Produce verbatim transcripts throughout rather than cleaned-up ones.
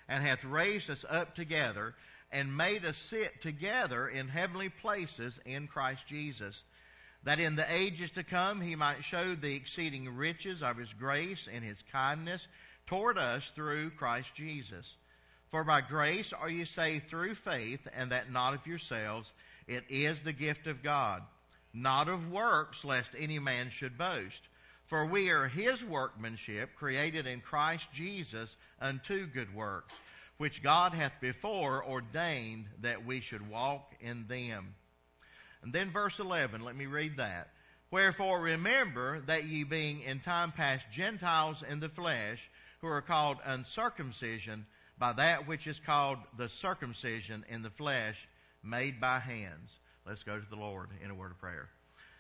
and hath raised us up together, and made us sit together in heavenly places in Christ Jesus, that in the ages to come he might show the exceeding riches of his grace and his kindness toward us through Christ Jesus. For by grace are ye saved through faith, and that not of yourselves. It is the gift of God, not of works, lest any man should boast. For we are his workmanship, created in Christ Jesus unto good works, which God hath before ordained that we should walk in them. And then verse eleven, let me read that. Wherefore remember that ye being in time past Gentiles in the flesh, who are called uncircumcision, by that which is called the circumcision in the flesh, made by hands. Let's go to the Lord in a word of prayer.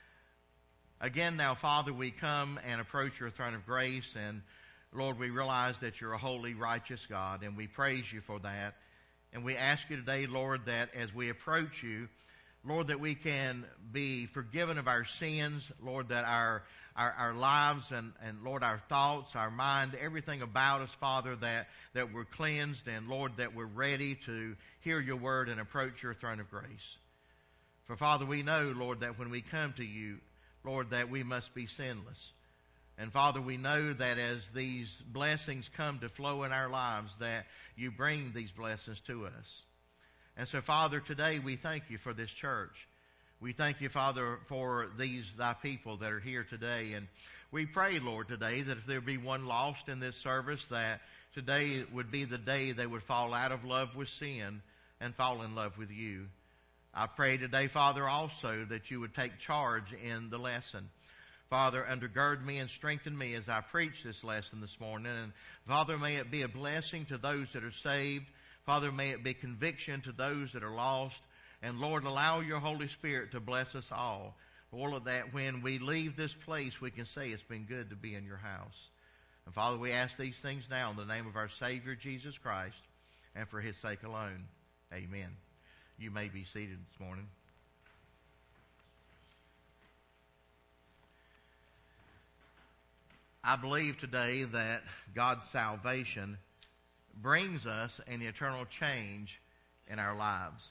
Again now, Father, we come and approach your throne of grace, and Lord, we realize that you're a holy, righteous God, and we praise you for that. And we ask you today, Lord, that as we approach you, Lord, that we can be forgiven of our sins, Lord, that our our, our lives and, and, Lord, our thoughts, our mind, everything about us, Father, that, that we're cleansed, and, Lord, that we're ready to hear your word and approach your throne of grace. For, Father, we know, Lord, that when we come to you, Lord, that we must be sinless. And, Father, we know that as these blessings come to flow in our lives, that you bring these blessings to us. And so, Father, today we thank you for this church. We thank you, Father, for these thy people that are here today. And we pray, Lord, today that if there be one lost in this service, that today would be the day they would fall out of love with sin and fall in love with you. I pray today, Father, also that you would take charge in the lesson. Father, undergird me and strengthen me as I preach this lesson this morning. And Father, may it be a blessing to those that are saved. Father, may it be conviction to those that are lost. And Lord, allow your Holy Spirit to bless us all. All of that, when we leave this place, we can say it's been good to be in your house. And Father, we ask these things now in the name of our Savior, Jesus Christ, and for his sake alone. Amen. You may be seated this morning. I believe today that God's salvation brings us an eternal change in our lives.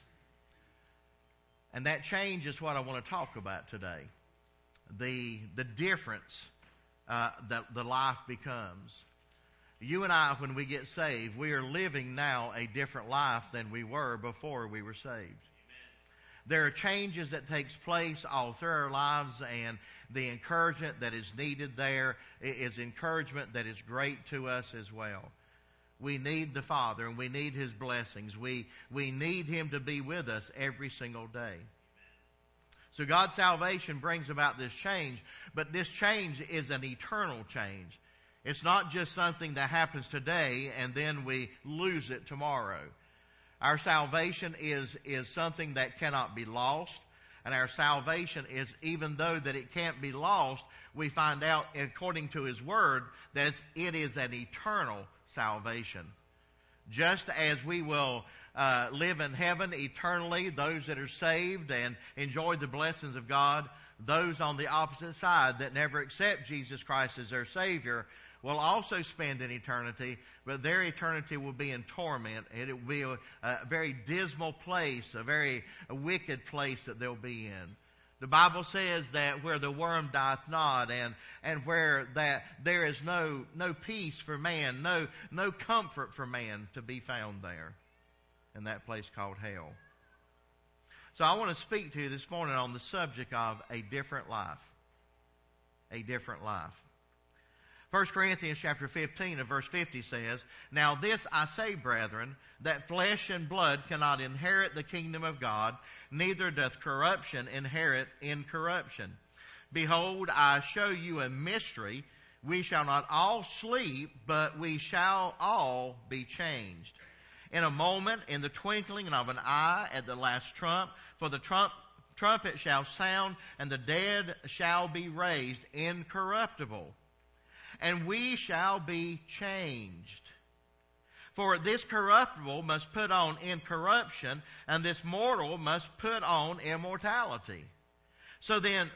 And that change is what I want to talk about today. The, the difference uh, that the life becomes. You and I, when we get saved, we are living now a different life than we were before we were saved. Amen. There are changes that takes place all through our lives, and the encouragement that is needed there is encouragement that is great to us as well. We need the Father, and we need his blessings. We, we need him to be with us every single day. So God's salvation brings about this change, but this change is an eternal change. It's not just something that happens today and then we lose it tomorrow. Our salvation is, is something that cannot be lost. And our salvation is, even though that it can't be lost, we find out according to his word that it is an eternal salvation. Just as we will uh, live in heaven eternally, those that are saved and enjoy the blessings of God, those on the opposite side that never accept Jesus Christ as their Savior will also spend an eternity, but their eternity will be in torment. It will be a, a very dismal place, a very a wicked place that they'll be in. The Bible says that where the worm dieth not, and, and where that there is no, no peace for man, no, no comfort for man to be found there, in that place called hell. So I want to speak to you this morning on the subject of a different life. A different life. First Corinthians chapter fifteen and verse fifty says, Now this I say, brethren, that flesh and blood cannot inherit the kingdom of God, neither doth corruption inherit incorruption. Behold, I show you a mystery. We shall not all sleep, but we shall all be changed. In a moment, in the twinkling of an eye, at the last trump, for the trump, trumpet shall sound, and the dead shall be raised incorruptible. And we shall be changed. For this corruptible must put on incorruption, and this mortal must put on immortality. So then,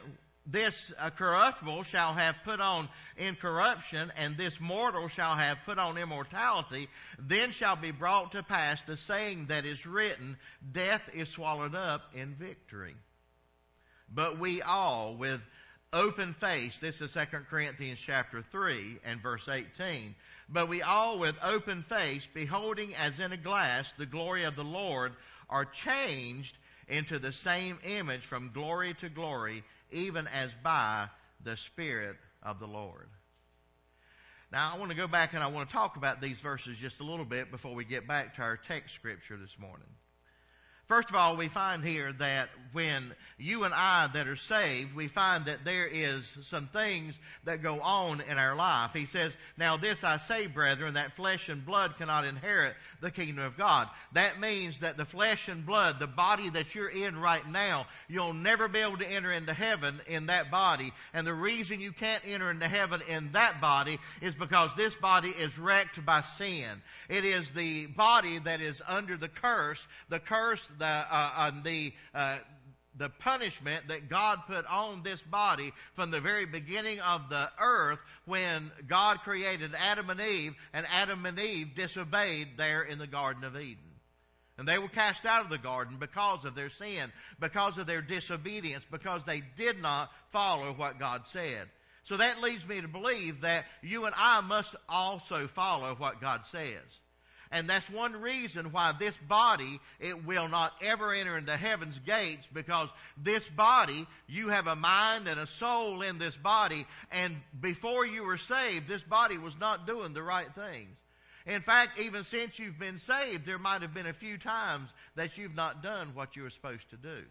this uh, corruptible shall have put on incorruption, and this mortal shall have put on immortality, then shall be brought to pass the saying that is written, death is swallowed up in victory. But we all, with open face, this is Second Corinthians chapter three and verse eighteen, but we all with open face, beholding as in a glass the glory of the Lord, are changed into the same image from glory to glory, even as by the Spirit of the Lord. Now, I want to go back and I want to talk about these verses just a little bit before we get back to our text scripture this morning. First of all, we find here that when you and I that are saved, we find that there is some things that go on in our life. He says, now this I say, brethren, that flesh and blood cannot inherit the kingdom of God. That means that the flesh and blood, the body that you're in right now, you'll never be able to enter into heaven in that body. And the reason you can't enter into heaven in that body is because this body is wrecked by sin. It is the body that is under the curse, the curse The uh, uh, the uh, the punishment that God put on this body from the very beginning of the earth when God created Adam and Eve, and Adam and Eve disobeyed there in the Garden of Eden. And they were cast out of the garden because of their sin, because of their disobedience, because they did not follow what God said. So that leads me to believe that you and I must also follow what God says. And that's one reason why this body, it will not ever enter into heaven's gates, because this body, you have a mind and a soul in this body, and before you were saved, this body was not doing the right things. In fact, even since you've been saved, there might have been a few times that you've not done what you were supposed to do.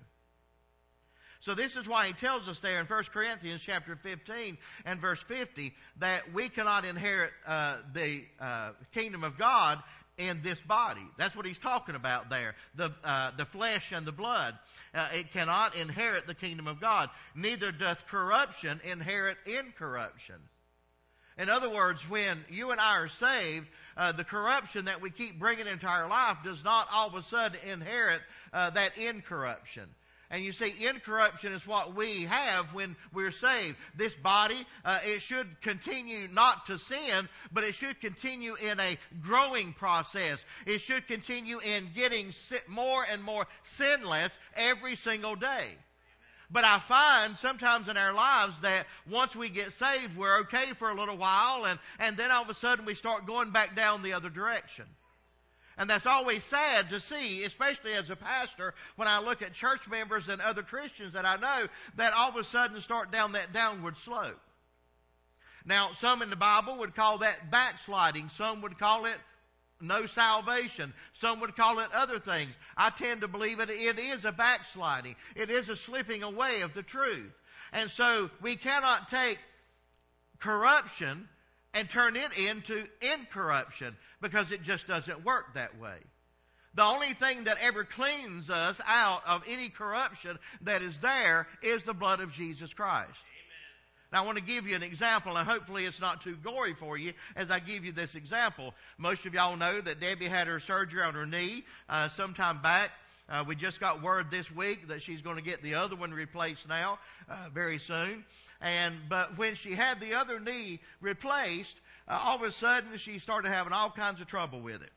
So this is why he tells us there in First Corinthians chapter fifteen and verse fifty that we cannot inherit uh, the uh, kingdom of God in this body. That's what he's talking about there. The uh, the flesh and the blood. Uh, it cannot inherit the kingdom of God. Neither doth corruption inherit incorruption. In other words, when you and I are saved, uh, the corruption that we keep bringing into our life does not all of a sudden inherit uh, that incorruption. And you see, incorruption is what we have when we're saved. This body, uh, it should continue not to sin, but it should continue in a growing process. It should continue in getting more and more sinless every single day. But I find sometimes in our lives that once we get saved, we're okay for a little while, and, and then all of a sudden we start going back down the other direction. And that's always sad to see, especially as a pastor, when I look at church members and other Christians that I know that all of a sudden start down that downward slope. Now, some in the Bible would call that backsliding. Some would call it no salvation. Some would call it other things. I tend to believe it, it is a backsliding. It is a slipping away of the truth. And so we cannot take corruption and turn it into incorruption, because it just doesn't work that way. The only thing that ever cleans us out of any corruption that is there is the blood of Jesus Christ. Amen. Now I want to give you an example, and hopefully it's not too gory for you as I give you this example. Most of y'all know that Debbie had her surgery on her knee uh, sometime back. Uh, we just got word this week that she's going to get the other one replaced now uh, very soon. And but when she had the other knee replaced, uh, all of a sudden she started having all kinds of trouble with it.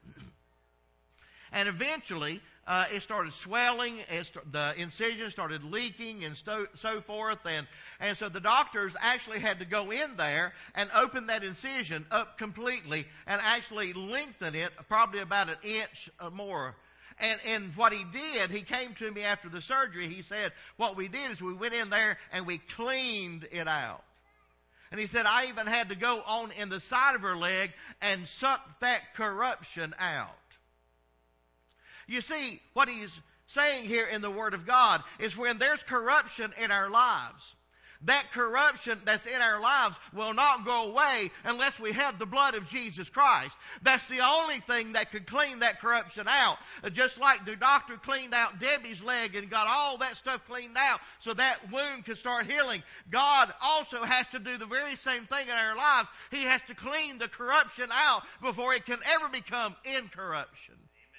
And eventually uh, it started swelling, it st- the incision started leaking and sto- so forth. And, and so the doctors actually had to go in there and open that incision up completely and actually lengthen it probably about an inch or more. And, and what he did, he came to me after the surgery, he said, what we did is we went in there and we cleaned it out. And he said, I even had to go on in the side of her leg and suck that corruption out. You see, what he's saying here in the Word of God is when there's corruption in our lives, that corruption that's in our lives will not go away unless we have the blood of Jesus Christ. That's the only thing that could clean that corruption out. Just like the doctor cleaned out Debbie's leg and got all that stuff cleaned out so that wound could start healing, God also has to do the very same thing in our lives. He has to clean the corruption out before it can ever become incorruption.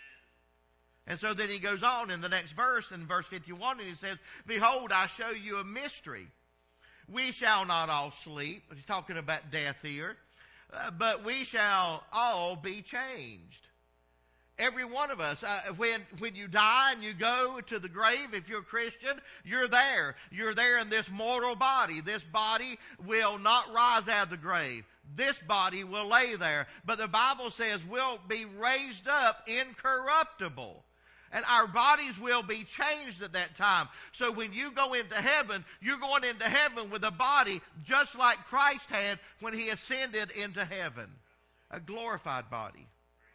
And so then he goes on in the next verse, in verse fifty-one, and he says, behold, I show you a mystery. We shall not all sleep. He's talking about death here. Uh, but we shall all be changed. Every one of us, uh, when when you die and you go to the grave, if you're a Christian, you're there. You're there in this mortal body. This body will not rise out of the grave. This body will lay there. But the Bible says we'll be raised up incorruptible. And our bodies will be changed at that time. So when you go into heaven, you're going into heaven with a body just like Christ had when He ascended into heaven. A glorified body.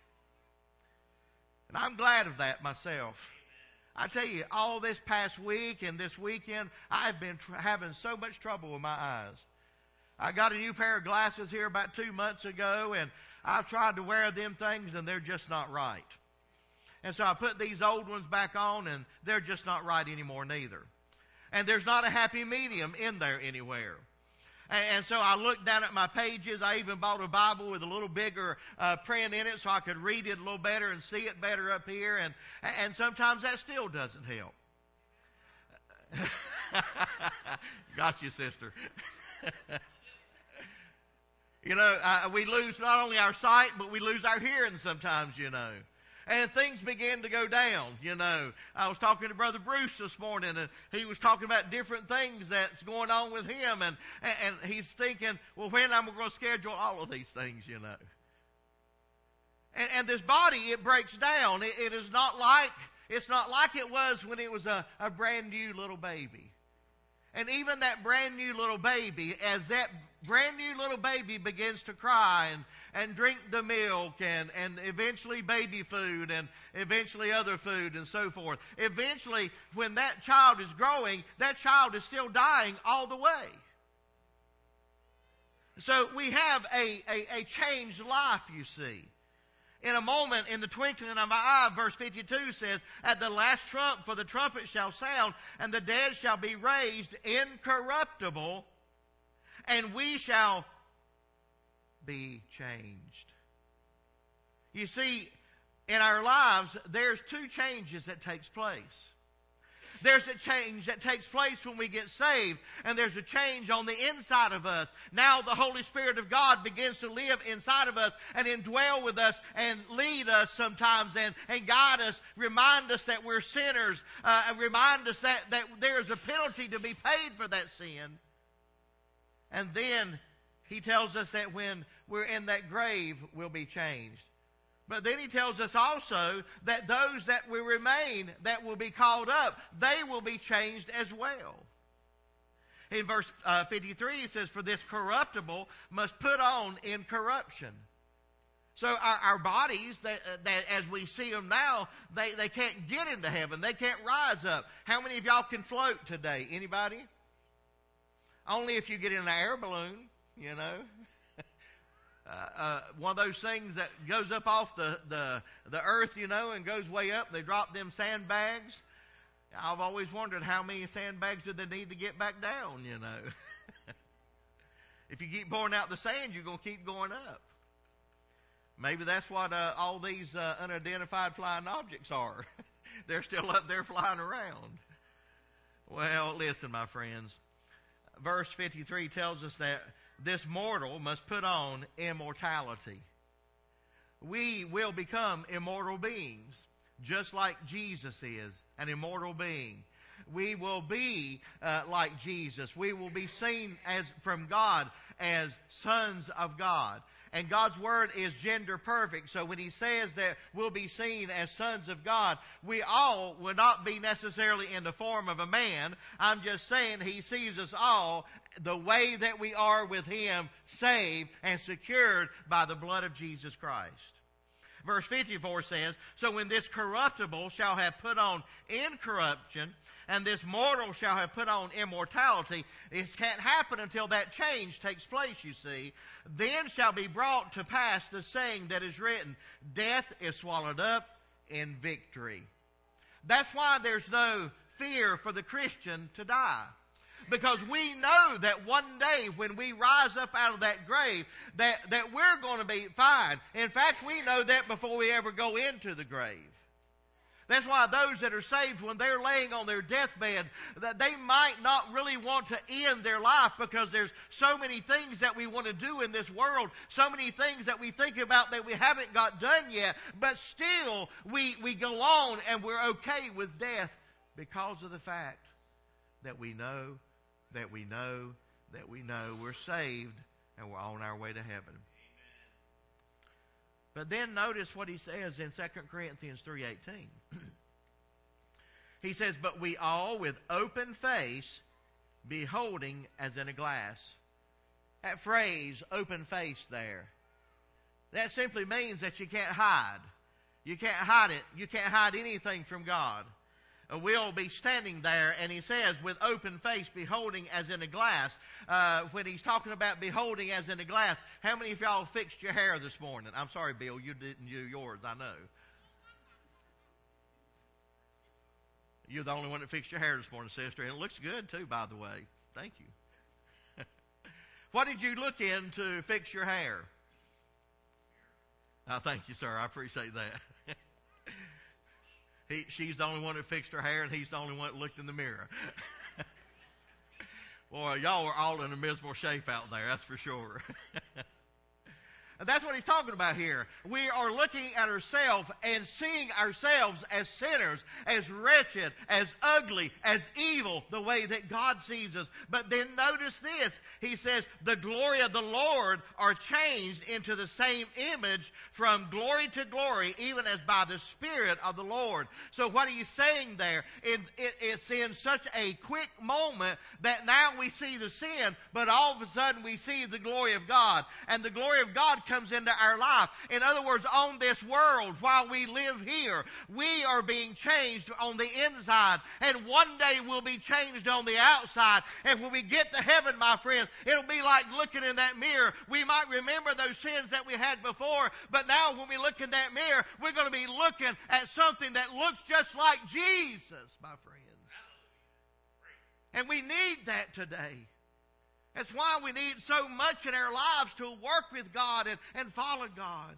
And I'm glad of that myself. I tell you, all this past week and this weekend, I've been tr- having so much trouble with my eyes. I got a new pair of glasses here about two months ago, and I've tried to wear them things, and they're just not right. And so I put these old ones back on, and they're just not right anymore neither. And there's not a happy medium in there anywhere. And so I looked down at my pages. I even bought a Bible with a little bigger uh, print in it so I could read it a little better and see it better up here. And, and sometimes that still doesn't help. Got you, sister. You know, uh, we lose not only our sight, but we lose our hearing sometimes, you know. And things begin to go down, you know. I was talking to Brother Bruce this morning, and he was talking about different things that's going on with him. And, and he's thinking, well, when am I going to schedule all of these things, you know? And, and this body, it breaks down. It, it is not like, it's not like it was when it was a, a brand new little baby. And even that brand new little baby, as that brand new little baby begins to cry and, and drink the milk and, and eventually baby food and eventually other food and so forth. Eventually, when that child is growing, that child is still dying all the way. So we have a, a, a changed life, you see. In a moment, in the twinkling of an eye, verse fifty-two says, at the last trump, for the trumpet shall sound, and the dead shall be raised incorruptible, and we shall be changed. You see, in our lives, there's two changes that takes place. There's a change that takes place when we get saved, and there's a change on the inside of us. Now the Holy Spirit of God begins to live inside of us and indwell with us and lead us sometimes and, and guide us, remind us that we're sinners, uh, and remind us that, that there's a penalty to be paid for that sin. And then He tells us that when we're in that grave, we'll be changed. But then He tells us also that those that will remain, that will be called up, they will be changed as well. In verse uh, fifty-three, He says, for this corruptible must put on incorruption. So our, our bodies, that, uh, that as we see them now, they, they can't get into heaven. They can't rise up. How many of y'all can float today? Anybody? Only if you get in an air balloon, you know. Uh, uh, one of those things that goes up off the, the, the earth, you know, and goes way up. They drop them sandbags. I've always wondered how many sandbags do they need to get back down, you know. If you keep pouring out the sand, you're going to keep going up. Maybe that's what uh, all these uh, unidentified flying objects are. They're still up there flying around. Well, listen, my friends. Verse fifty-three tells us that this mortal must put on immortality. We will become immortal beings, just like Jesus is an immortal being. We will be uh, like Jesus. We will be seen as from God as sons of God. And God's Word is gender perfect. So when He says that we'll be seen as sons of God, we all will not be necessarily in the form of a man. I'm just saying He sees us all the way that we are with Him, saved and secured by the blood of Jesus Christ. Verse fifty-four says, so when this corruptible shall have put on incorruption, and this mortal shall have put on immortality, this can't happen until that change takes place, you see. Then shall be brought to pass the saying that is written, death is swallowed up in victory. That's why there's no fear for the Christian to die. Because we know that one day when we rise up out of that grave, that, that we're going to be fine. In fact, we know that before we ever go into the grave. That's why those that are saved, when they're laying on their deathbed, that they might not really want to end their life, because there's so many things that we want to do in this world, so many things that we think about that we haven't got done yet, but still we, we go on and we're okay with death because of the fact that we know, that we know, that we know we're saved and we're on our way to heaven. But then notice what he says in Second Corinthians three eighteen. He says, but we all with open face, beholding as in a glass. That phrase, open face there, that simply means that you can't hide. You can't hide it. You can't hide anything from God. We'll be standing there, and he says, with open face, beholding as in a glass. Uh, when he's talking about beholding as in a glass, how many of y'all fixed your hair this morning? I'm sorry, Bill, you didn't do yours, I know. You're the only one that fixed your hair this morning, sister, and it looks good, too, by the way. Thank you. What did you look in to fix your hair? Oh, thank you, sir. I appreciate that. He, she's the only one that fixed her hair, and he's the only one that looked in the mirror. Boy, y'all are all in a miserable shape out there, that's for sure. And that's what he's talking about here. We are looking at ourselves and seeing ourselves as sinners, as wretched, as ugly, as evil, the way that God sees us. But then notice this. He says, the glory of the Lord are changed into the same image from glory to glory, even as by the Spirit of the Lord. So what he's saying there, it, it, it's in such a quick moment that now we see the sin, but all of a sudden we see the glory of God. And the glory of God comes into our life. In other words, on this world, while we live here, we are being changed on the inside. And one day we'll be changed on the outside. And when we get to heaven, my friends, it'll be like looking in that mirror. We might remember those sins that we had before, but now when we look in that mirror, we're going to be looking at something that looks just like Jesus, my friends. And we need that today. That's why we need so much in our lives to work with God and, and follow God.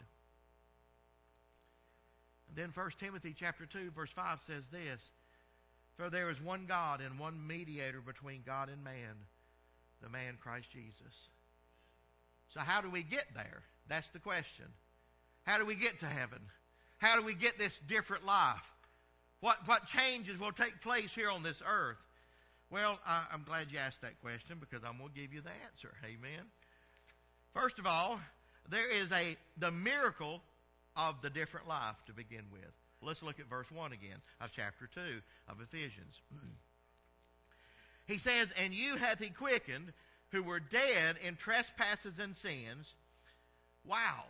And then First Timothy chapter two, verse five says this, for there is one God and one mediator between God and man, the man Christ Jesus. So how do we get there? That's the question. How do we get to heaven? How do we get this different life? What, what changes will take place here on this earth? Well, I, I'm glad you asked that question, because I'm going to give you the answer. Amen. First of all, there is a the miracle of the different life to begin with. Let's look at verse one again of chapter two of Ephesians. He says, and you hath he quickened, who were dead in trespasses and sins. Wow.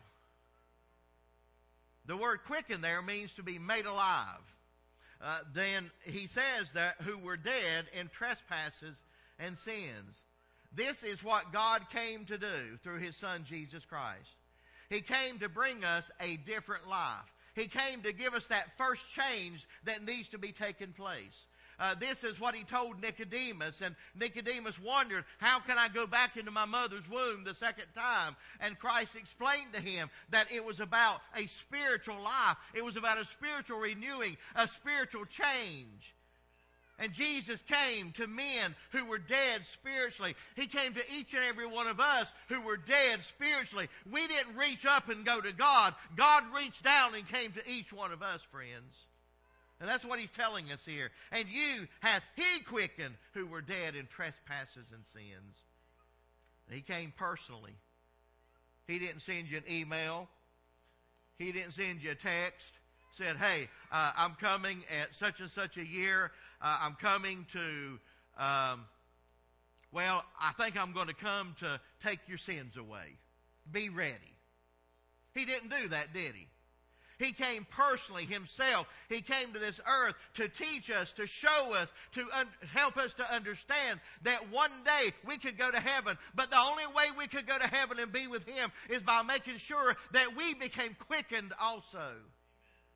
The word quicken there means to be made alive. Uh, then he says that who were dead in trespasses and sins. This is what God came to do through his Son, Jesus Christ. He came to bring us a different life. He came to give us that first change that needs to be taking place. Uh, this is what he told Nicodemus, and Nicodemus wondered, how can I go back into my mother's womb the second time? And Christ explained to him that it was about a spiritual life. It was about a spiritual renewing, a spiritual change. And Jesus came to men who were dead spiritually. He came to each and every one of us who were dead spiritually. We didn't reach up and go to God. God reached down and came to each one of us, friends. And that's what he's telling us here. And you hath he quickened who were dead in trespasses and sins. And he came personally. He didn't send you an email. He didn't send you a text. Said, hey, uh, I'm coming at such and such a year. Uh, I'm coming to, um, well, I think I'm going to come to take your sins away. Be ready. He didn't do that, did he? He came personally himself. He came to this earth to teach us, to show us, to un- help us to understand that one day we could go to heaven. But the only way we could go to heaven and be with him is by making sure that we became quickened also.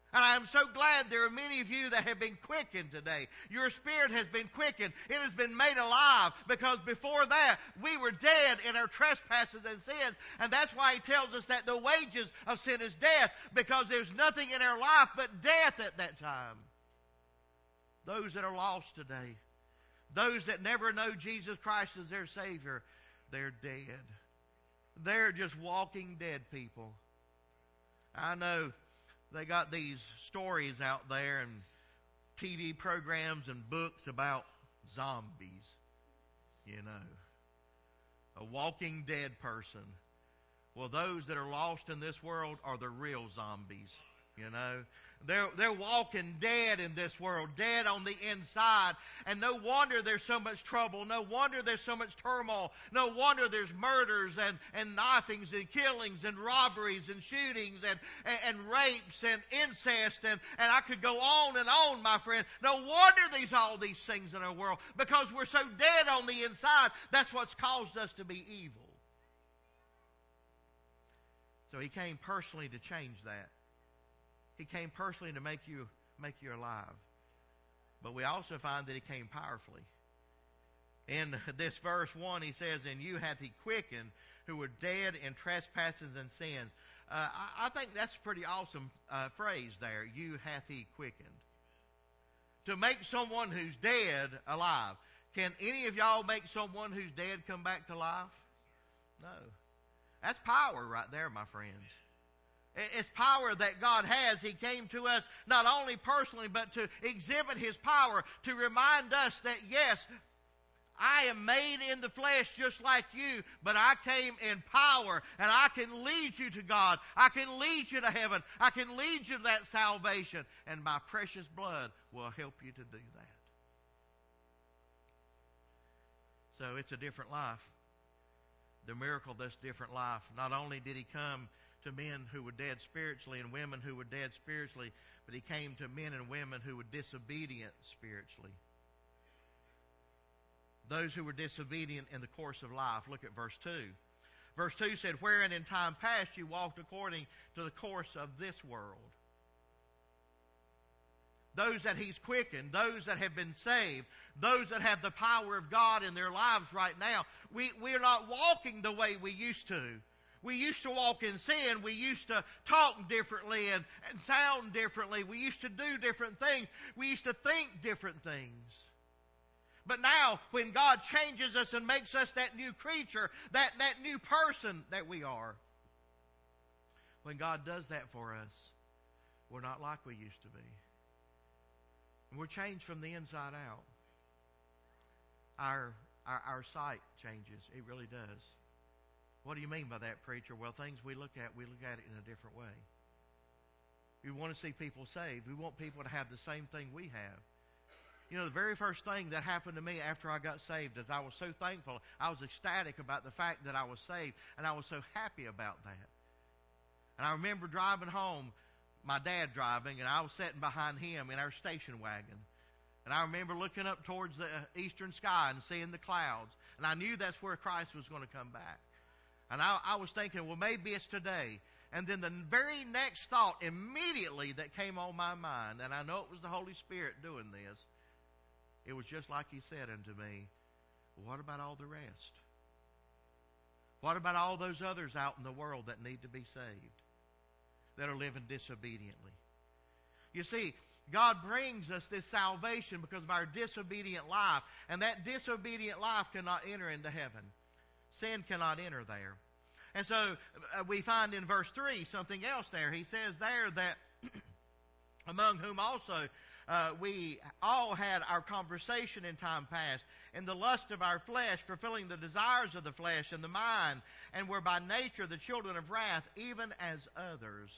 And I am so glad there are many of you that have been quickened today. Your spirit has been quickened. It has been made alive, because before that we were dead in our trespasses and sins. And that's why He tells us that the wages of sin is death, because there's nothing in our life but death at that time. Those that are lost today, those that never know Jesus Christ as their Savior, they're dead. They're just walking dead people. I know they got these stories out there and T V programs and books about zombies. You know, a walking dead person. Well, those that are lost in this world are the real zombies. You know, they're, they're walking dead in this world, dead on the inside. And no wonder there's so much trouble. No wonder there's so much turmoil. No wonder there's murders and, and knifings and killings and robberies and shootings and, and, and rapes and incest. And, and I could go on and on, my friend. No wonder there's all these things in our world, because we're so dead on the inside. That's what's caused us to be evil. So He came personally to change that. He came personally to make you make you alive. But we also find that He came powerfully. In this verse one, He says, "And you hath He quickened who were dead in trespasses and sins." Uh, I, I think that's a pretty awesome uh, phrase there. You hath He quickened. To make someone who's dead alive. Can any of y'all make someone who's dead come back to life? No. That's power right there, my friends. It's power that God has. He came to us not only personally, but to exhibit His power, to remind us that, yes, I am made in the flesh just like you, but I came in power, and I can lead you to God. I can lead you to heaven. I can lead you to that salvation, and my precious blood will help you to do that. So it's a different life. The miracle of this different life. Not only did He come to men who were dead spiritually and women who were dead spiritually, but He came to men and women who were disobedient spiritually. Those who were disobedient in the course of life. Look at verse two. Verse two said, "Wherein in time past you walked according to the course of this world." Those that He's quickened, those that have been saved, those that have the power of God in their lives right now, we, we're not walking the way we used to. We used to walk in sin. We used to talk differently and, and sound differently. We used to do different things. We used to think different things. But now, when God changes us and makes us that new creature, that, that new person that we are, when God does that for us, we're not like we used to be. We're changed from the inside out. Our, our, our sight changes. It really does. What do you mean by that, preacher? Well, things we look at, we look at it in a different way. We want to see people saved. We want people to have the same thing we have. You know, the very first thing that happened to me after I got saved is I was so thankful. I was ecstatic about the fact that I was saved, and I was so happy about that. And I remember driving home, my dad driving, and I was sitting behind him in our station wagon. And I remember looking up towards the eastern sky and seeing the clouds. And I knew that's where Christ was going to come back. And I, I was thinking, well, maybe it's today. And then the very next thought immediately that came on my mind, and I know it was the Holy Spirit doing this, it was just like He said unto me, well, what about all the rest? What about all those others out in the world that need to be saved, that are living disobediently? You see, God brings us this salvation because of our disobedient life, and that disobedient life cannot enter into heaven. Sin cannot enter there. And so uh, we find in verse three something else there. He says there that among whom also uh, we all had our conversation in time past, in the lust of our flesh, fulfilling the desires of the flesh and the mind, and were by nature the children of wrath, even as others.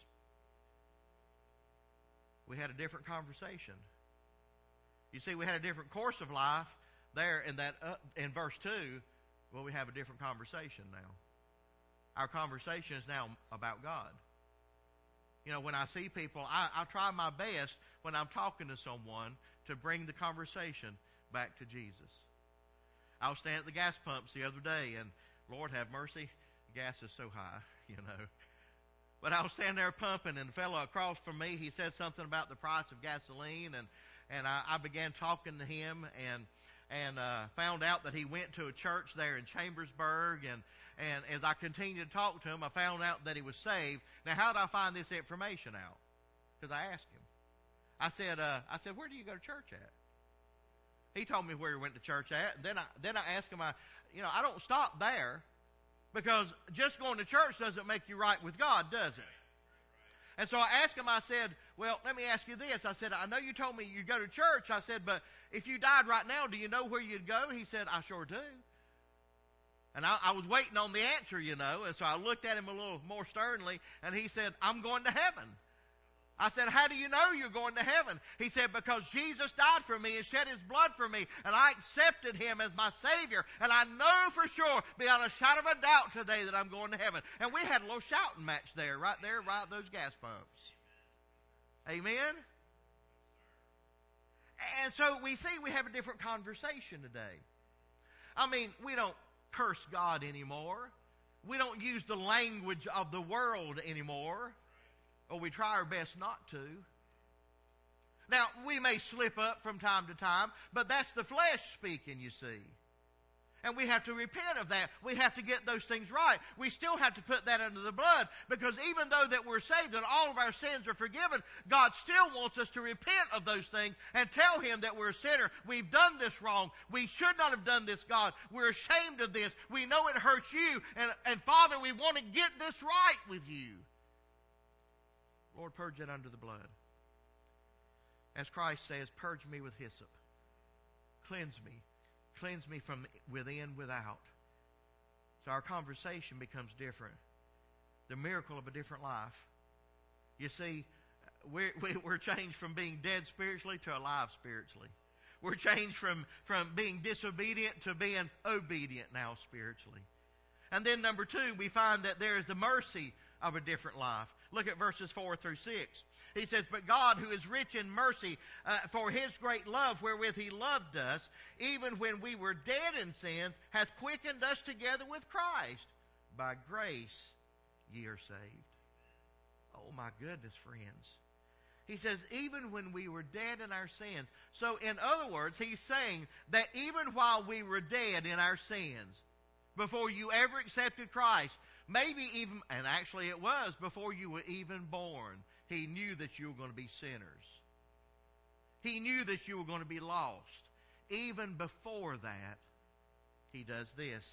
We had a different conversation. You see, we had a different course of life there in that uh, in verse two. Well, we have a different conversation now. Our conversation is now about God. You know, when I see people, I, I try my best when I'm talking to someone to bring the conversation back to Jesus. I was standing at the gas pumps the other day, and Lord have mercy, gas is so high, you know. But I was standing there pumping, and the fellow across from me, he said something about the price of gasoline, and and I, I began talking to him, and and uh, found out that he went to a church there in Chambersburg, and and as I continued to talk to him, I found out that he was saved. Now, how did I find this information out? Because I asked him. I said, uh, I said, where do you go to church at? He told me where he went to church at, and then I then I asked him, I, you know, I don't stop there, because just going to church doesn't make you right with God, does it? And so I asked him, I said, well, let me ask you this. I said, I know you told me you go to church. I said, but if you died right now, do you know where you'd go? He said, I sure do. And I, I was waiting on the answer, you know, and so I looked at him a little more sternly, and he said, I'm going to heaven. I said, how do you know you're going to heaven? He said, because Jesus died for me and shed His blood for me, and I accepted Him as my Savior, and I know for sure, beyond a shadow of a doubt today, that I'm going to heaven. And we had a little shouting match there, right there, right at those gas pumps. Amen? And so we see we have a different conversation today. I mean, we don't curse God anymore. We don't use the language of the world anymore. Or we try our best not to. Now, we may slip up from time to time, but that's the flesh speaking, you see. And we have to repent of that. We have to get those things right. We still have to put that under the blood, because even though that we're saved and all of our sins are forgiven, God still wants us to repent of those things and tell Him that we're a sinner. We've done this wrong. We should not have done this, God. We're ashamed of this. We know it hurts you. And, and Father, we want to get this right with you. Lord, purge it under the blood. As Christ says, purge me with hyssop. Cleanse me. Cleanse me from within, without. So our conversation becomes different. The miracle of a different life. You see, we're, we're changed from being dead spiritually to alive spiritually. We're changed from, from being disobedient to being obedient now spiritually. And then number two, we find that there is the mercy of a different life. Look at verses four through six. He says, but God, who is rich in mercy, uh, for His great love wherewith He loved us, even when we were dead in sins, hath quickened us together with Christ. By grace ye are saved. Oh my goodness, friends. He says, even when we were dead in our sins. So in other words, He's saying that even while we were dead in our sins, before you ever accepted Christ, maybe even, and actually it was, before you were even born, He knew that you were going to be sinners. He knew that you were going to be lost. Even before that, He does this.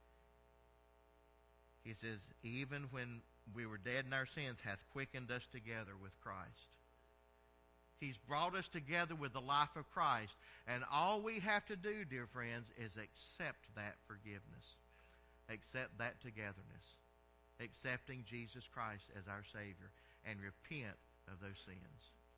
He says, even when we were dead in our sins, hath quickened us together with Christ. He's brought us together with the life of Christ. And all we have to do, dear friends, is accept that forgiveness. Accept that togetherness. Accepting Jesus Christ as our Savior, and repent of those sins.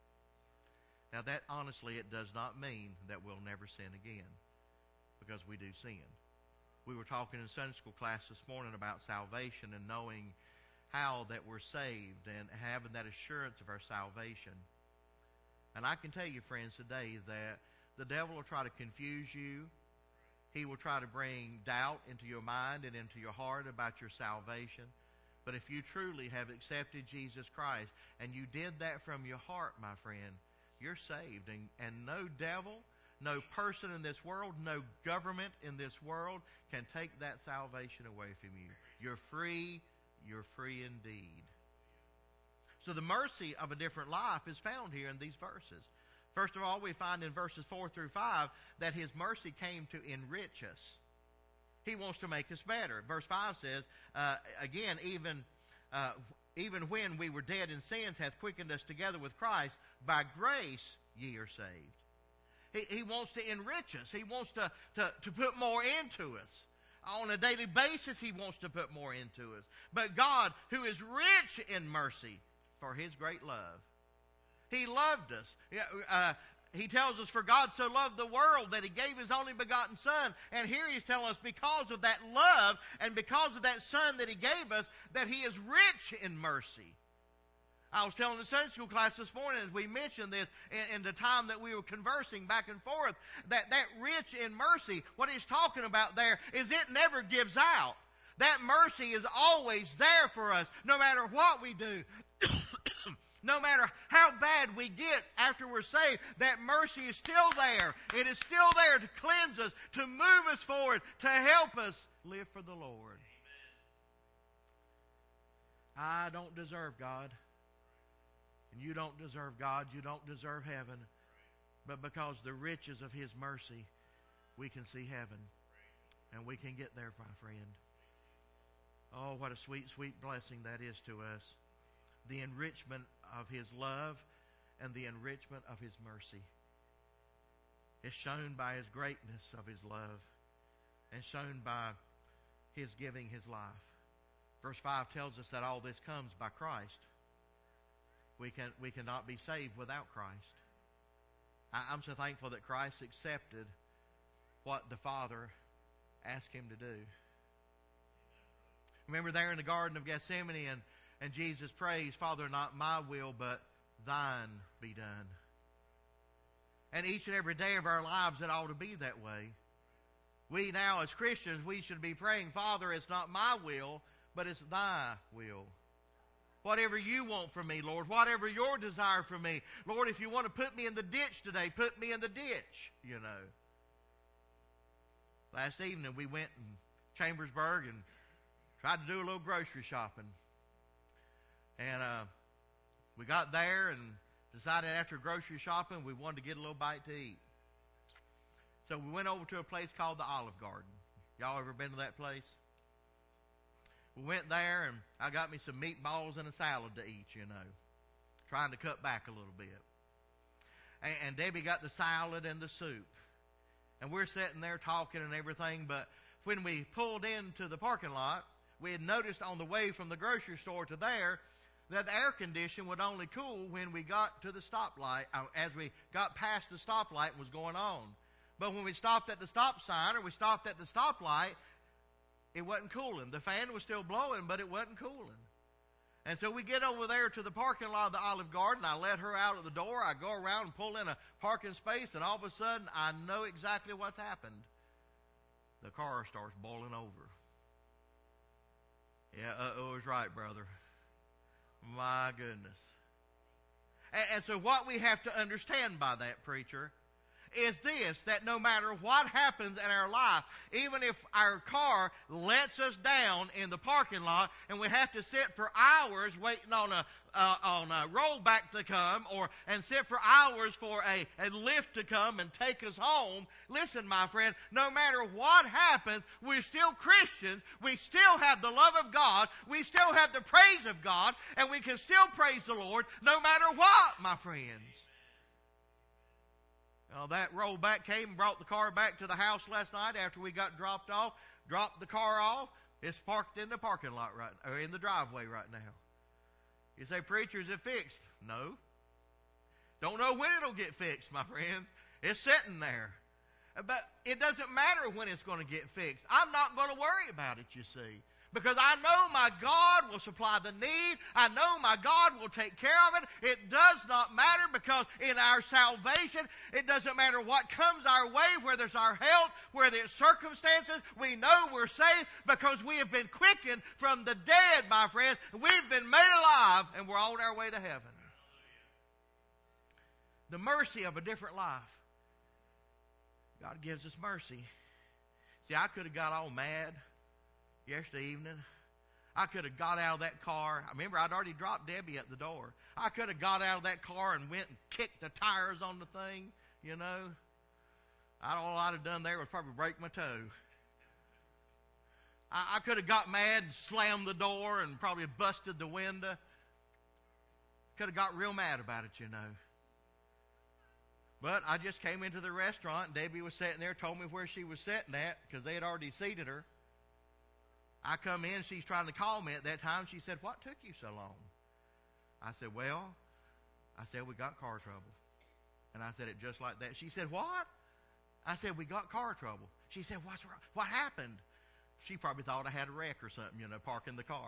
Now that, honestly, it does not mean that we'll never sin again, because we do sin. We were talking in Sunday school class this morning about salvation and knowing how that we're saved and having that assurance of our salvation. And I can tell you, friends, today that the devil will try to confuse you. He will try to bring doubt into your mind and into your heart about your salvation. But if you truly have accepted Jesus Christ, and you did that from your heart, my friend, you're saved. And, and no devil, no person in this world, no government in this world can take that salvation away from you. You're free. You're free indeed. So the mercy of a different life is found here in these verses. First of all, we find in verses four through five that His mercy came to enrich us. He wants to make us better. Verse five says, uh, again, even uh, even when we were dead in sins, hath quickened us together with Christ. By grace ye are saved. He, he wants to enrich us. He wants to, to, to put more into us. On a daily basis, He wants to put more into us. But God, who is rich in mercy, for His great love, He loved us. Uh, he tells us, for God so loved the world that He gave His only begotten Son. And here He's telling us, because of that love and because of that Son that He gave us, that He is rich in mercy. I was telling the Sunday school class this morning, as we mentioned this in, in the time that we were conversing back and forth, that that rich in mercy, what He's talking about there is it never gives out. That mercy is always there for us, no matter what we do. No matter how bad we get after we're saved, that mercy is still there. It is still there to cleanse us, to move us forward, to help us live for the Lord. Amen. I don't deserve God. And you don't deserve God. You don't deserve heaven. But because the riches of His mercy, we can see heaven. And we can get there, my friend. Oh, what a sweet, sweet blessing that is to us. The enrichment of His love and the enrichment of His mercy is shown by His greatness of His love and shown by His giving His life. Verse five tells us that all this comes by Christ. We can we cannot be saved without Christ. I, I'm so thankful that Christ accepted what the Father asked Him to do. Remember there in the Garden of Gethsemane, and, and Jesus prays, Father, not my will, but thine be done. And each and every day of our lives, it ought to be that way. We now, as Christians, we should be praying, Father, it's not my will, but it's thy will. Whatever you want from me, Lord, whatever your desire for me. Lord, if you want to put me in the ditch today, put me in the ditch, you know. Last evening, we went in Chambersburg and tried to do a little grocery shopping. And uh, we got there and decided after grocery shopping we wanted to get a little bite to eat. So we went over to a place called the Olive Garden. Y'all ever been to that place? We went there and I got me some meatballs and a salad to eat, you know. Trying to cut back a little bit. And, and Debbie got the salad and the soup. And we're sitting there talking and everything, but when we pulled into the parking lot, we had noticed on the way from the grocery store to there that the air condition would only cool when we got to the stoplight, uh, as we got past the stoplight and was going on. But when we stopped at the stop sign or we stopped at the stoplight, it wasn't cooling. The fan was still blowing, but it wasn't cooling. And so we get over there to the parking lot of the Olive Garden. I let her out of the door. I go around and pull in a parking space, and all of a sudden, I know exactly what's happened. The car starts boiling over. Yeah, uh-oh, it was right, brother. My goodness. And, and so what we have to understand by that, preacher, is this, that no matter what happens in our life, even if our car lets us down in the parking lot and we have to sit for hours waiting on a uh, on a rollback to come, or and sit for hours for a, a lift to come and take us home, listen, my friend, no matter what happens, we're still Christians. We still have the love of God. We still have the praise of God, and we can still praise the Lord no matter what, my friends. Uh, that rollback came and brought the car back to the house last night after we got dropped off. Dropped the car off. It's parked in the parking lot right, or in the driveway right now. You say, preacher, is it fixed? No. Don't know when it'll get fixed, my friends. It's sitting there. But it doesn't matter when it's going to get fixed. I'm not going to worry about it, you see. Because I know my God will supply the need. I know my God will take care of it. It does not matter, because in our salvation, it doesn't matter what comes our way, whether it's our health, whether it's circumstances. We know we're saved because we have been quickened from the dead, my friends. We've been made alive, and we're on our way to heaven. The mercy of a different life. God gives us mercy. See, I could have got all mad yesterday evening. I could have got out of that car. I remember I'd already dropped Debbie at the door. I could have got out of that car and went and kicked the tires on the thing, you know. I, all I'd have done there was probably break my toe. I, I could have got mad and slammed the door and probably busted the window. Could have got real mad about it, you know. But I just came into the restaurant, and Debbie was sitting there, told me where she was sitting at, because they had already seated her. I come in, she's trying to call me at that time. She said, what took you so long? I said, well, I said, we got car trouble. And I said it just like that. She said, what? I said, we got car trouble. She said, what's wrong? What happened? She probably thought I had a wreck or something, you know, parking the car.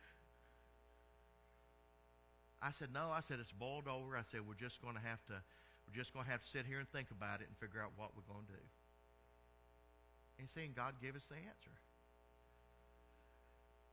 I said, no. I said, it's boiled over. I said, we're just going to have to, we're just going to have to sit here and think about it and figure out what we're going to do. And seeing God give us the answer.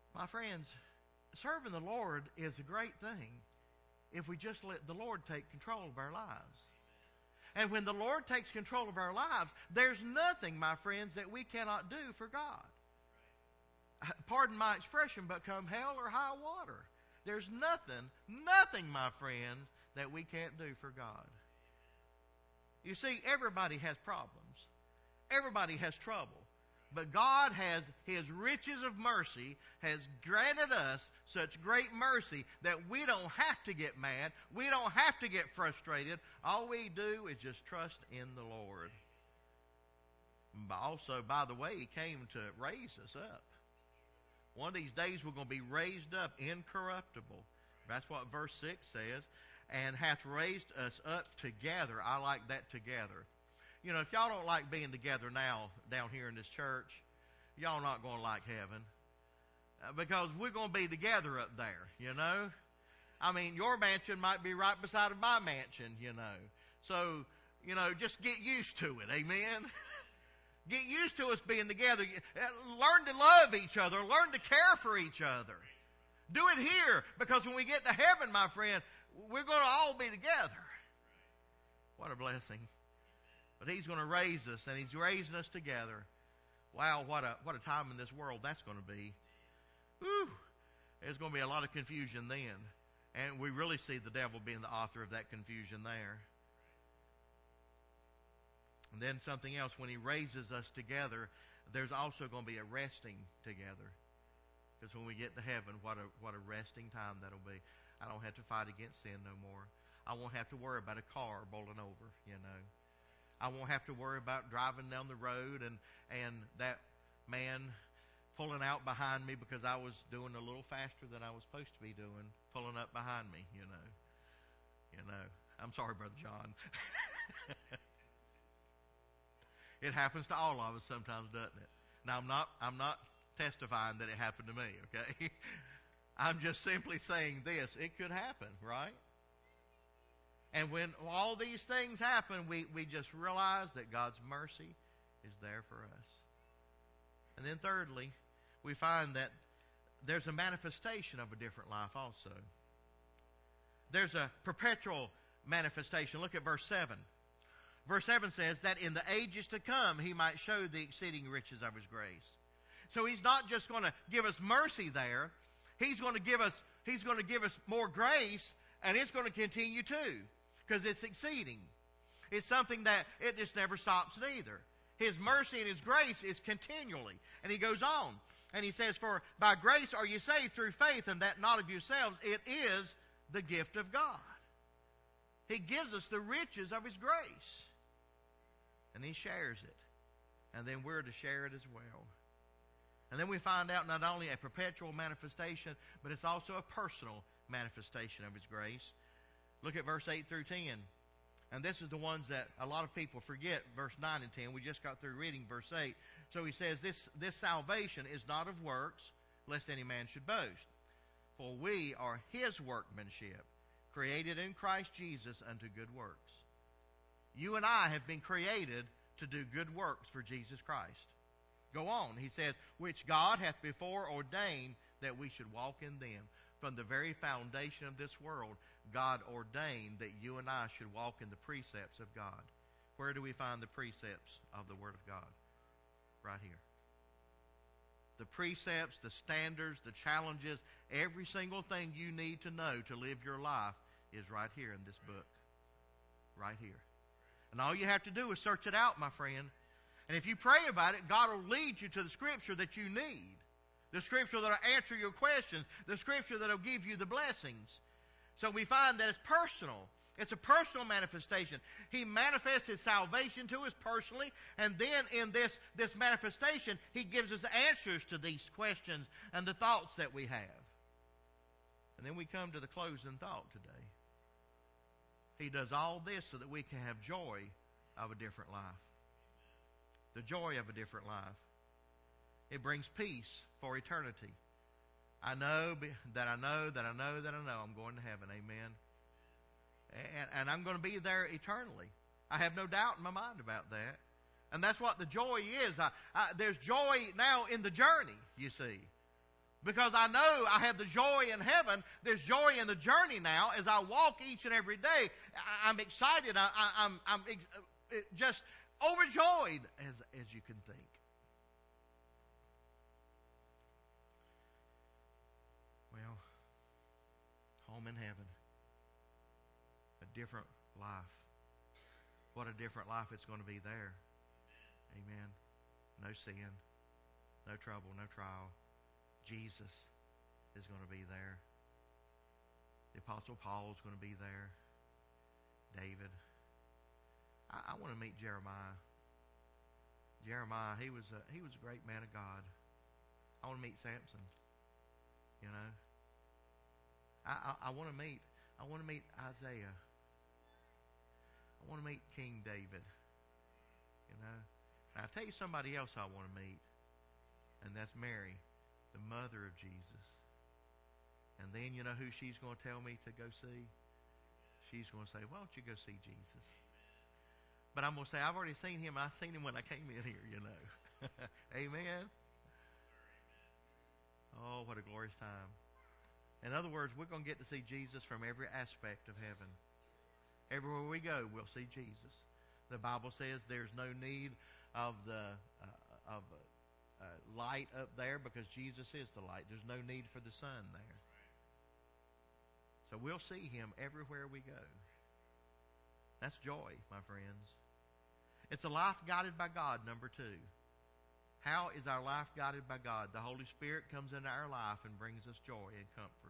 My friends, serving the Lord is a great thing if we just let the Lord take control of our lives. And when the Lord takes control of our lives, there's nothing, my friends, that we cannot do for God. Pardon my expression, but come hell or high water, there's nothing, nothing, my friends, that we can't do for God. You see, everybody has problems. Everybody has trouble. But God has His riches of mercy, has granted us such great mercy that we don't have to get mad. We don't have to get frustrated. All we do is just trust in the Lord. But also, by the way, He came to raise us up. One of these days we're going to be raised up incorruptible. That's what verse six says. And hath raised us up together. I like that, together. You know, if y'all don't like being together now down here in this church, y'all not going to like heaven. Uh, because we're going to be together up there, you know. I mean, your mansion might be right beside of my mansion, you know. So, you know, just get used to it, amen. Get used to us being together. Learn to love each other. Learn to care for each other. Do it here, because when we get to heaven, my friend, we're going to all be together. What a blessing. But He's going to raise us, and He's raising us together. Wow, what a what a time in this world that's going to be. Whew. There's going to be a lot of confusion then. And we really see the devil being the author of that confusion there. And then something else, when He raises us together, there's also going to be a resting together. Because when we get to heaven, what a what a resting time that'll be. I don't have to fight against sin no more. I won't have to worry about a car bowling over, you know. I won't have to worry about driving down the road and, and that man pulling out behind me because I was doing a little faster than I was supposed to be doing, pulling up behind me, you know. You know. I'm sorry, Brother John. It happens to all of us sometimes, doesn't it? Now, I'm not, I'm not testifying that it happened to me, okay? I'm just simply saying this. It could happen, right? And when all these things happen, we, we just realize that God's mercy is there for us. And then thirdly, we find that there's a manifestation of a different life also. There's a perpetual manifestation. Look at verse seven. Verse seven says that in the ages to come He might show the exceeding riches of His grace. So He's not just going to give us mercy there. He's going to give us, He's going to give us more grace, and it's going to continue too. Because it's exceeding. It's something that it just never stops neither. His mercy and His grace is continually. And He goes on. And He says, for by grace are you saved through faith, and that not of yourselves. It is the gift of God. He gives us the riches of His grace. And He shares it. And then we're to share it as well. And then we find out not only a perpetual manifestation, but it's also a personal manifestation of His grace. Look at verse eight through ten. And this is the ones that a lot of people forget, verse nine and ten. We just got through reading verse eight. So he says, this, this salvation is not of works, lest any man should boast. For we are His workmanship, created in Christ Jesus unto good works. You and I have been created to do good works for Jesus Christ. Go on. He says, which God hath before ordained that we should walk in them. From the very foundation of this world, God ordained that you and I should walk in the precepts of God. Where do we find the precepts of the Word of God? Right here. The precepts, the standards, the challenges, every single thing you need to know to live your life is right here in this book. Right here. And all you have to do is search it out, my friend. And if you pray about it, God will lead you to the Scripture that you need. The Scripture that will answer your questions. The Scripture that will give you the blessings. So we find that it's personal. It's a personal manifestation. He manifests His salvation to us personally. And then in this, this manifestation, He gives us answers to these questions and the thoughts that we have. And then we come to the closing thought today. He does all this so that we can have joy of a different life. The joy of a different life. It brings peace for eternity. I know that I know that I know that I know I'm going to heaven. Amen. And, and I'm going to be there eternally. I have no doubt in my mind about that. And that's what the joy is. I, I, there's joy now in the journey, you see. Because I know I have the joy in heaven. There's joy in the journey now as I walk each and every day. I, I'm excited. I, I, I'm, I'm ex- just overjoyed as, as you can think. Well, home in heaven. A different life. What a different life it's going to be there. Amen. No sin, no trouble, no trial. Jesus is going to be there. The Apostle Paul is going to be there. David. I, I want to meet Jeremiah. Jeremiah, he was a, he was a great man of God. I want to meet Samson. You know, I, I, I want to meet. I want to meet Isaiah. I want to meet King David. You know, and I'll tell you somebody else I want to meet, and that's Mary, the mother of Jesus. And then you know who she's going to tell me to go see? She's going to say, "Why don't you go see Jesus?" But I'm going to say, "I've already seen him. I seen him when I came in here." You know, Amen. Oh, what a glorious time. In other words, we're going to get to see Jesus from every aspect of heaven. Everywhere we go, we'll see Jesus. The Bible says there's no need of the uh, of uh, light up there because Jesus is the light. There's no need for the sun there. So we'll see him everywhere we go. That's joy, my friends. It's a life guided by God, number two. How is our life guided by God? The Holy Spirit comes into our life and brings us joy and comfort.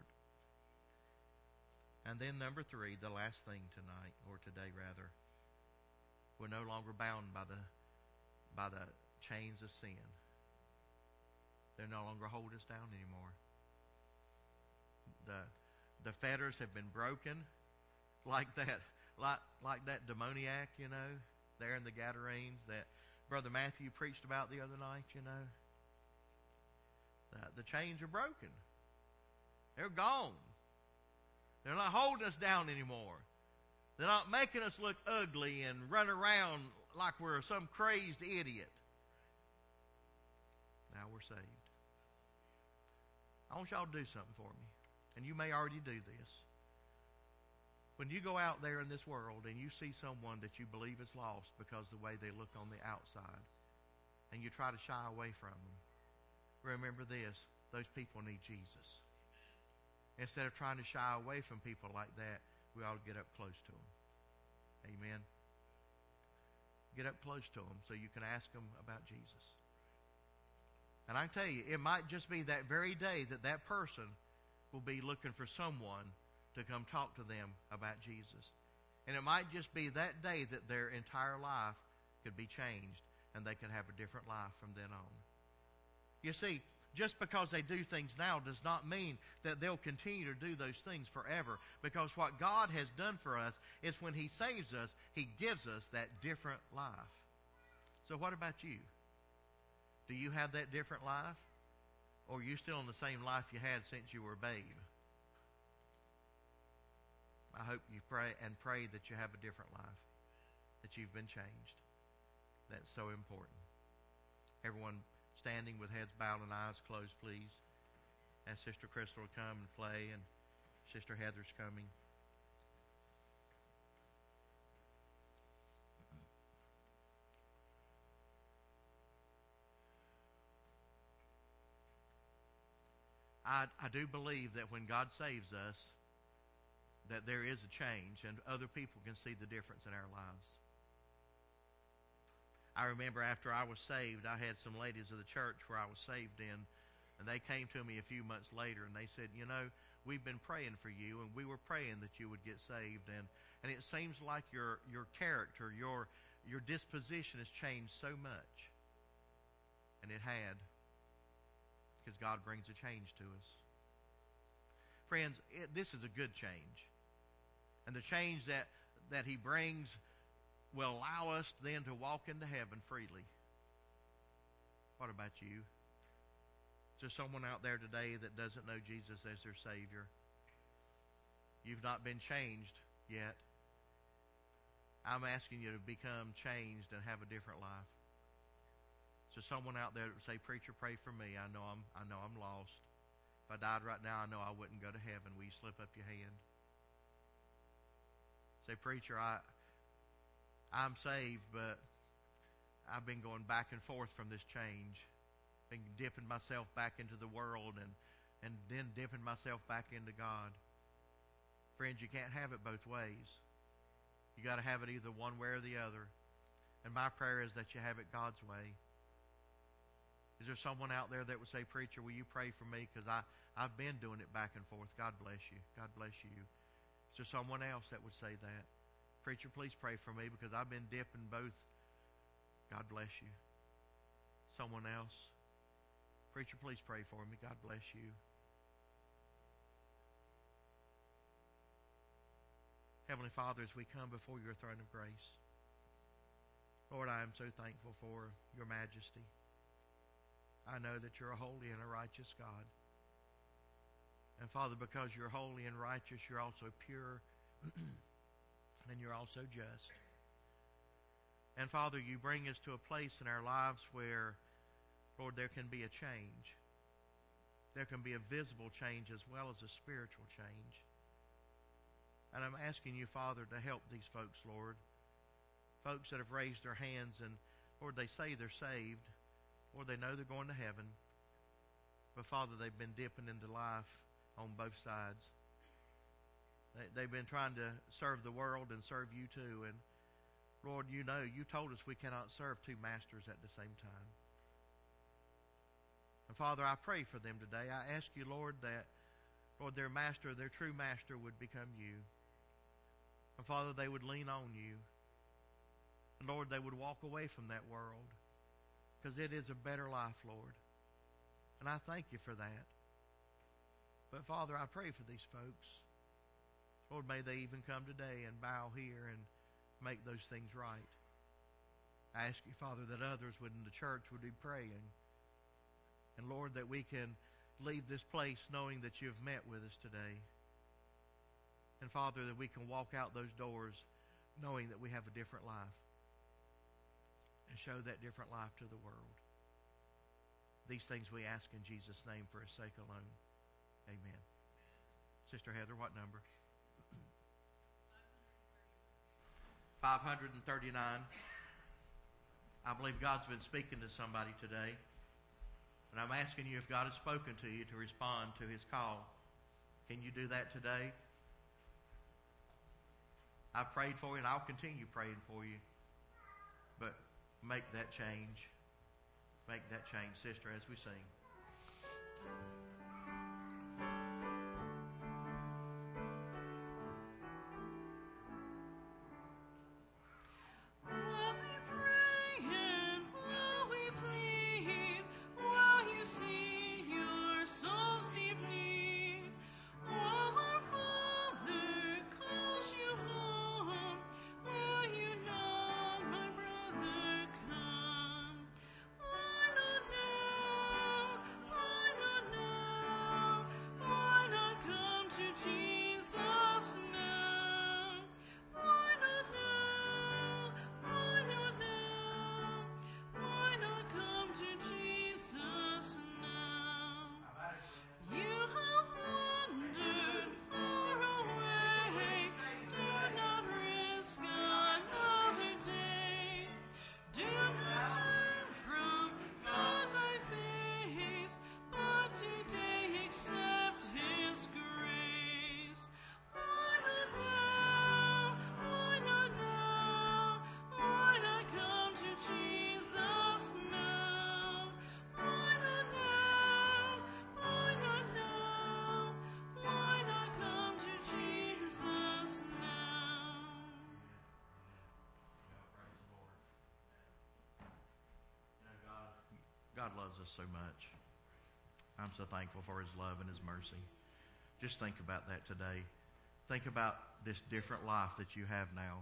And then number three, the last thing tonight, or today rather, we're no longer bound by the by the chains of sin. They no longer hold us down anymore. The the fetters have been broken, like that like like that demoniac, you know, there in the Gadarenes that Brother Matthew preached about the other night, you know. The, the chains are broken. They're gone. They're not holding us down anymore. They're not making us look ugly and run around like we're some crazed idiot. Now we're saved. I want y'all to do something for me. And you may already do this. When you go out there in this world and you see someone that you believe is lost because of the way they look on the outside, and you try to shy away from them, remember this, those people need Jesus. Instead of trying to shy away from people like that, we ought to get up close to them. Amen. Get up close to them so you can ask them about Jesus. And I tell you, it might just be that very day that that person will be looking for someone to come talk to them about Jesus. And it might just be that day that their entire life could be changed and they could have a different life from then on. You see, just because they do things now does not mean that they'll continue to do those things forever. Because what God has done for us is when He saves us, He gives us that different life. So what about you? Do you have that different life? Or are you still in the same life you had since you were a babe? I hope you pray and pray that you have a different life, that you've been changed. That's so important. Everyone standing with heads bowed and eyes closed, please. Ask Sister Crystal to come and play, and Sister Heather's coming. I, I do believe that when God saves us, that there is a change and other people can see the difference in our lives. I remember after I was saved, I had some ladies of the church where I was saved in, and they came to me a few months later and they said, you know, we've been praying for you and we were praying that you would get saved, and, and it seems like your your character, your your disposition has changed so much. And it had, because God brings a change to us. Friends, it, this is a good change. And the change that, that He brings will allow us then to walk into heaven freely. What about you? Is there someone out there today that doesn't know Jesus as their Savior? You've not been changed yet. I'm asking you to become changed and have a different life. Is there someone out there that would say, "Preacher, pray for me. I know I'm I know I'm lost. If I died right now, I know I wouldn't go to heaven. Will you slip up your hand? Say, preacher, I, I'm saved, but I've been going back and forth from this change. Been dipping myself back into the world and, and then dipping myself back into God. Friends, you can't have it both ways. You got to have it either one way or the other. And my prayer is that you have it God's way. Is there someone out there that would say, preacher, will you pray for me? Because I, I've been doing it back and forth. God bless you. God bless you. Is there someone else that would say that? Preacher, please pray for me because I've been dipping both. God bless you. Someone else? Preacher, please pray for me. God bless you. Heavenly Father, as we come before your throne of grace, Lord, I am so thankful for your majesty. I know that you're a holy and a righteous God. And Father, because you're holy and righteous, you're also pure and you're also just. And Father, you bring us to a place in our lives where, Lord, there can be a change. There can be a visible change as well as a spiritual change. And I'm asking you, Father, to help these folks, Lord. Folks that have raised their hands and, Lord, they say they're saved. Or they know they're going to heaven. But Father, they've been dipping into life on both sides. They, they've been trying to serve the world and serve you too. And Lord, you know, you told us we cannot serve two masters at the same time. And Father, I pray for them today. I ask you, Lord, that, Lord, their master, their true master would become you. And Father, they would lean on you. And Lord, they would walk away from that world. Because it is a better life, Lord. And I thank you for that. But Father, I pray for these folks. Lord, may they even come today and bow here and make those things right. I ask you, Father, that others within the church would be praying. And Lord, that we can leave this place knowing that you've met with us today. And Father, that we can walk out those doors knowing that we have a different life. And show that different life to the world. These things we ask in Jesus' name for his sake alone. Amen. Sister Heather, what number? five hundred thirty-nine. I believe God's been speaking to somebody today. And I'm asking you if God has spoken to you to respond to his call. Can you do that today? I prayed for you and I'll continue praying for you. But make that change. Make that change, sister, as we sing. God loves us so much. I'm so thankful for his love and his mercy. Just think about that today. Think about this different life that you have now.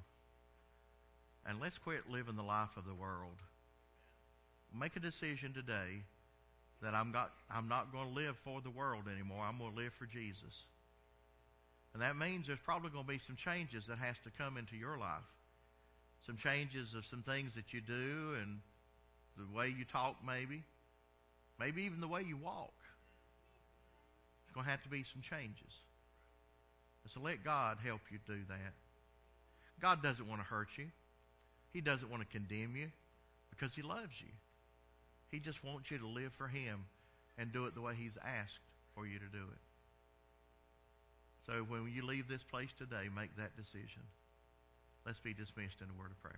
And let's quit living the life of the world. Make a decision today that I'm not, I'm not going to live for the world anymore. I'm going to live for Jesus. And that means there's probably going to be some changes that has to come into your life. Some changes of some things that you do and the way you talk maybe. Maybe even the way you walk. going to have to be some changes. So let God help you do that. God doesn't want to hurt you. He doesn't want to condemn you because He loves you. He just wants you to live for Him and do it the way He's asked for you to do it. So when you leave this place today, make that decision. Let's be dismissed in a word of prayer.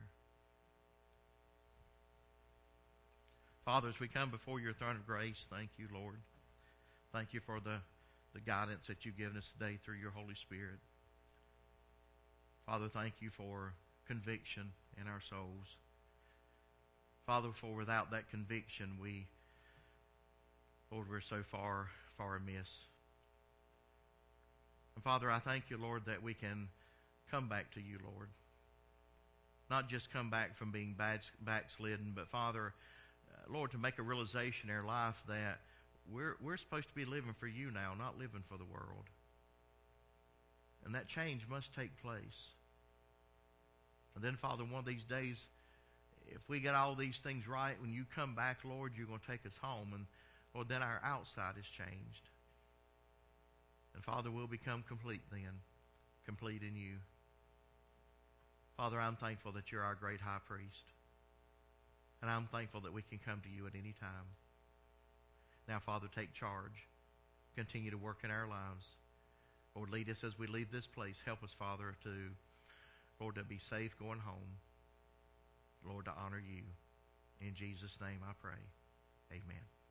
Father, as we come before your throne of grace, thank you, Lord. Thank you for the, the guidance that you've given us today through your Holy Spirit. Father, thank you for conviction in our souls. Father, for without that conviction, we, Lord, we're so far, far amiss. And Father, I thank you, Lord, that we can come back to you, Lord. Not just come back from being bad, backslidden, but Father, uh, Lord, to make a realization in our life that we're, we're supposed to be living for you now, not living for the world. And that change must take place. And then, Father, one of these days, if we get all these things right, when you come back, Lord, you're going to take us home. And, Lord, then our outside is changed. And, Father, we'll become complete then, complete in you. Father, I'm thankful that you're our great high priest. And I'm thankful that we can come to you at any time. Now, Father, take charge. Continue to work in our lives. Lord, lead us as we leave this place. Help us, Father, to, Lord, to be safe going home. Lord, to honor you. In Jesus' name I pray. Amen.